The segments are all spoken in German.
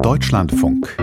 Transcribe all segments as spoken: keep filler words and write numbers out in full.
Deutschlandfunk.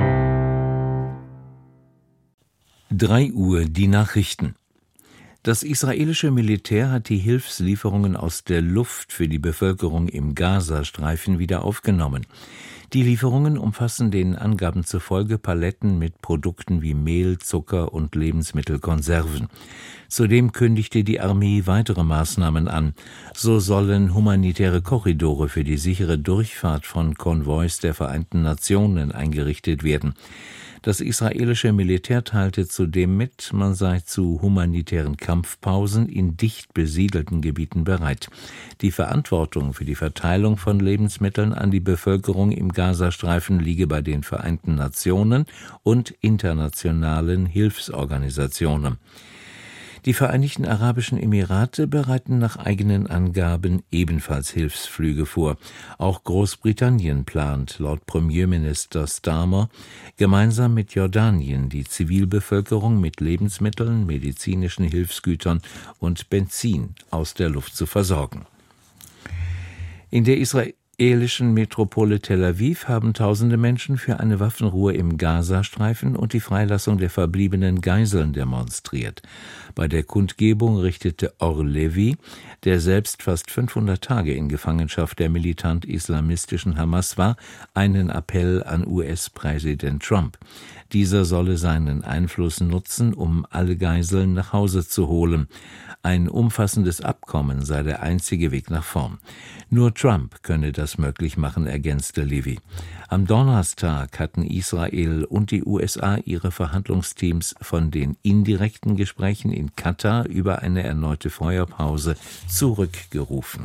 drei Uhr, die Nachrichten. Das israelische Militär hat die Hilfslieferungen aus der Luft für die Bevölkerung im Gazastreifen wieder aufgenommen. Die Lieferungen umfassen den Angaben zufolge Paletten mit Produkten wie Mehl, Zucker und Lebensmittelkonserven. Zudem kündigte die Armee weitere Maßnahmen an. So sollen humanitäre Korridore für die sichere Durchfahrt von Konvois der Vereinten Nationen eingerichtet werden. Das israelische Militär teilte zudem mit, man sei zu humanitären Kampfpausen in dicht besiedelten Gebieten bereit. Die Verantwortung für die Verteilung von Lebensmitteln an die Bevölkerung im Gazastreifen liege bei den Vereinten Nationen und internationalen Hilfsorganisationen. Die Vereinigten Arabischen Emirate bereiten nach eigenen Angaben ebenfalls Hilfsflüge vor. Auch Großbritannien plant, laut Premierminister Starmer, gemeinsam mit Jordanien die Zivilbevölkerung mit Lebensmitteln, medizinischen Hilfsgütern und Benzin aus der Luft zu versorgen. In der israelischen Metropole Tel Aviv haben tausende Menschen für eine Waffenruhe im Gazastreifen und die Freilassung der verbliebenen Geiseln demonstriert. Bei der Kundgebung richtete Or Levy, der selbst fast fünfhundert Tage in Gefangenschaft der militant-islamistischen Hamas war, einen Appell an U S-Präsident Trump. Dieser solle seinen Einfluss nutzen, um alle Geiseln nach Hause zu holen. Ein umfassendes Abkommen sei der einzige Weg nach vorn. Nur Trump könne das möglich machen, ergänzte Levy. Am Donnerstag hatten Israel und die U S A ihre Verhandlungsteams von den indirekten Gesprächen in Katar über eine erneute Feuerpause zurückgerufen.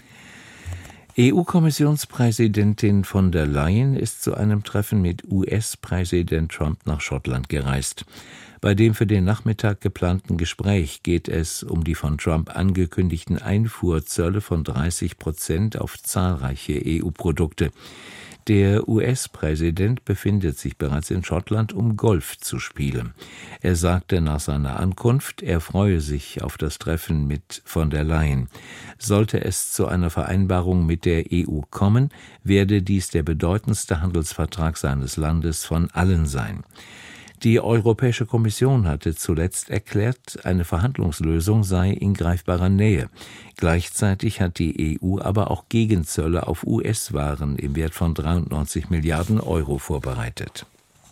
E U-Kommissionspräsidentin von der Leyen ist zu einem Treffen mit U S-Präsident Trump nach Schottland gereist. Bei dem für den Nachmittag geplanten Gespräch geht es um die von Trump angekündigten Einfuhrzölle von dreißig Prozent auf zahlreiche E U-Produkte. Der U S-Präsident befindet sich bereits in Schottland, um Golf zu spielen. Er sagte nach seiner Ankunft, er freue sich auf das Treffen mit von der Leyen. Sollte es zu einer Vereinbarung mit der E U kommen, werde dies der bedeutendste Handelsvertrag seines Landes von allen sein. Die Europäische Kommission hatte zuletzt erklärt, eine Verhandlungslösung sei in greifbarer Nähe. Gleichzeitig hat die E U aber auch Gegenzölle auf U S-Waren im Wert von dreiundneunzig Milliarden Euro vorbereitet.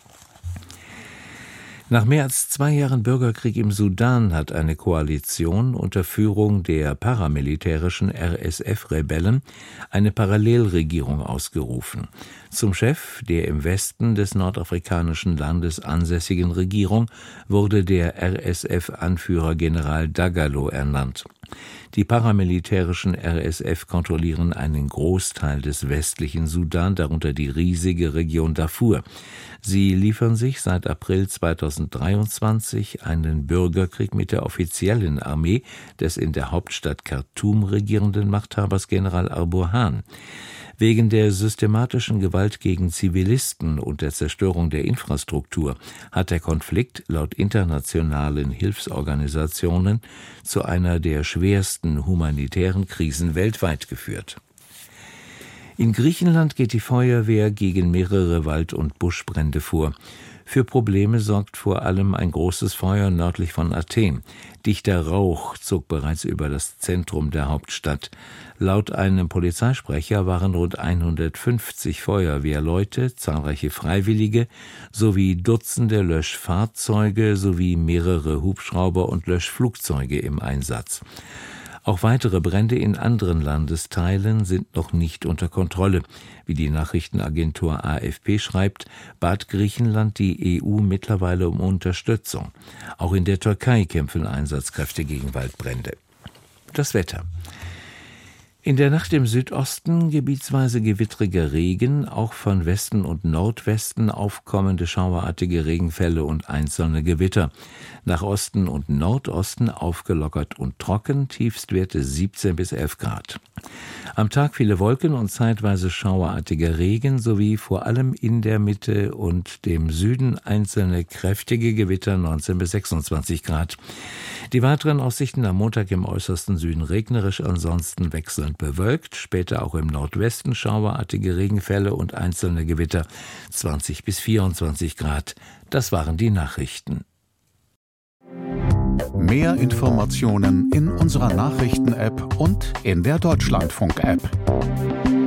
Nach mehr als zwei Jahren Bürgerkrieg im Sudan hat eine Koalition unter Führung der paramilitärischen R S F-Rebellen eine Parallelregierung ausgerufen. Zum Chef der im Westen des nordafrikanischen Landes ansässigen Regierung wurde der R S F-Anführer General Dagalo ernannt. Die paramilitärischen R S F kontrollieren einen Großteil des westlichen Sudan, darunter die riesige Region Darfur. Sie liefern sich seit April zweitausenddreiundzwanzig einen Bürgerkrieg mit der offiziellen Armee des in der Hauptstadt Khartoum regierenden Machthabers General al-Burhan. Wegen der systematischen Gewalt gegen Zivilisten und der Zerstörung der Infrastruktur hat der Konflikt laut internationalen Hilfsorganisationen zu einer der schwersten humanitären Krisen weltweit geführt. In Griechenland geht die Feuerwehr gegen mehrere Wald- und Buschbrände vor. Für Probleme sorgt vor allem ein großes Feuer nördlich von Athen. Dichter Rauch zog bereits über das Zentrum der Hauptstadt. Laut einem Polizeisprecher waren rund hundertfünfzig Feuerwehrleute, zahlreiche Freiwillige sowie Dutzende Löschfahrzeuge sowie mehrere Hubschrauber und Löschflugzeuge im Einsatz. Auch weitere Brände in anderen Landesteilen sind noch nicht unter Kontrolle. Wie die Nachrichtenagentur A F P schreibt, bat Griechenland die E U mittlerweile um Unterstützung. Auch in der Türkei kämpfen Einsatzkräfte gegen Waldbrände. Das Wetter. In der Nacht im Südosten gebietsweise gewittriger Regen, auch von Westen und Nordwesten aufkommende schauerartige Regenfälle und einzelne Gewitter. Nach Osten und Nordosten aufgelockert und trocken, Tiefstwerte siebzehn bis elf Grad. Am Tag viele Wolken und zeitweise schauerartiger Regen sowie vor allem in der Mitte und dem Süden einzelne kräftige Gewitter neunzehn bis sechsundzwanzig Grad. Die weiteren Aussichten: am Montag im äußersten Süden regnerisch, ansonsten wechselnd bewölkt, später auch im Nordwesten schauerartige Regenfälle und einzelne Gewitter, zwanzig bis vierundzwanzig Grad. Das waren die Nachrichten. Mehr Informationen in unserer Nachrichten-App und in der Deutschlandfunk-App.